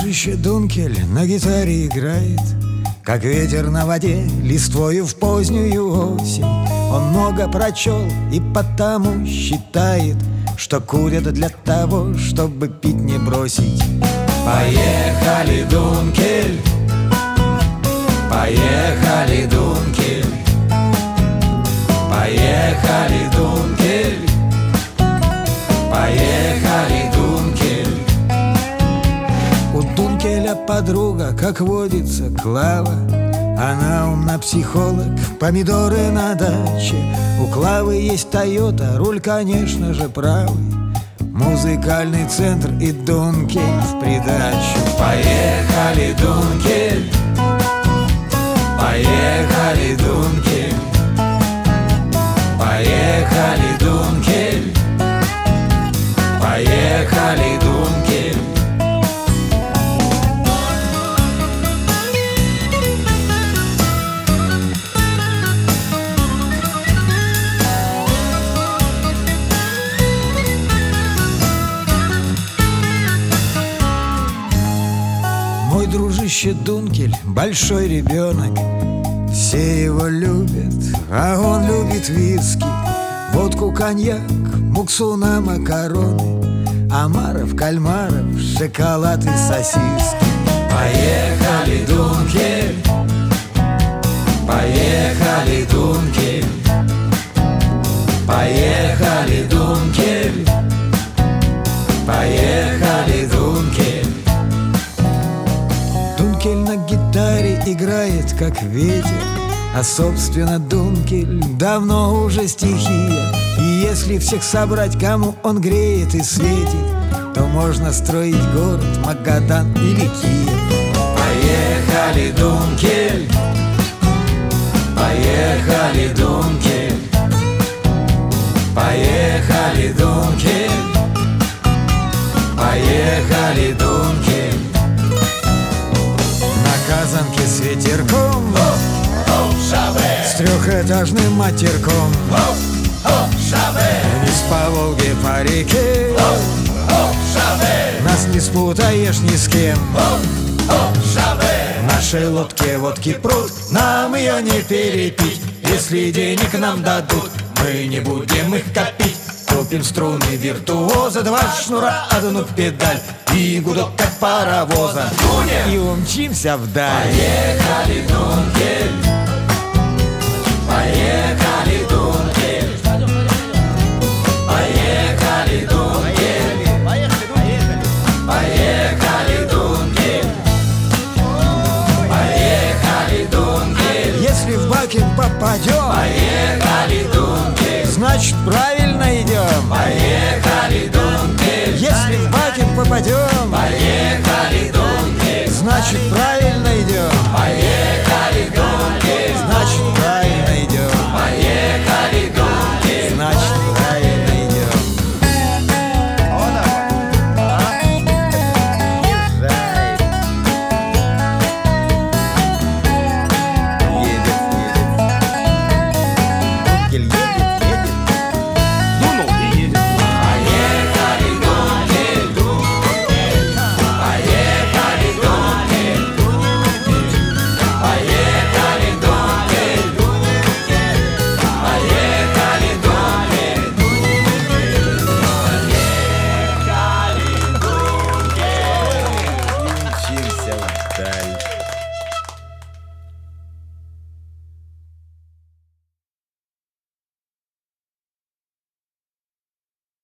дружище Дункель на гитаре играет, как ветер на воде, листвою в позднюю осень. Он много прочел и потому считает, что курят для того, чтобы пить не бросить. Поехали, Дункель, поехали, Дункель, поехали, Дункель, поехали, Дункель. У Дункеля подруга, как водится, Клава. Она умна психолог, помидоры на даче. У Клавы есть Тойота, руль, конечно же, правый. Музыкальный центр и Дункель в придачу. Поехали, Дункель, поехали, Дункель, поехали, Дункель, поехали, Дункель. Мой дружище Дункель большой ребенок, все его любят, а он любит виски, водку, коньяк, муксуна, макароны, омаров, кальмаров, шоколад и сосиски. Поехали, Дункель, поехали, Дункель, поехали, Дункель, поехали, Дункель. Дункель на гитаре играет, как ветер, а, собственно, Дункель давно уже стихия. И если всех собрать, кому он греет и светит, то можно строить город Магадан или Киев. Поехали, Дункель, поехали, Дункель, поехали, Дункель, поехали, Дункель. На Казанке с ветерком, с трехэтажным матерком, вниз по Волге, по реке, нас не спутаешь ни с кем. В нашей лодке водки пруд, нам ее не перепить. Если денег нам дадут, мы не будем их копить. Купим струны виртуоза, два шнура, одну педаль и гудок от паровоза, и умчимся вдаль. Поехали, Дункель,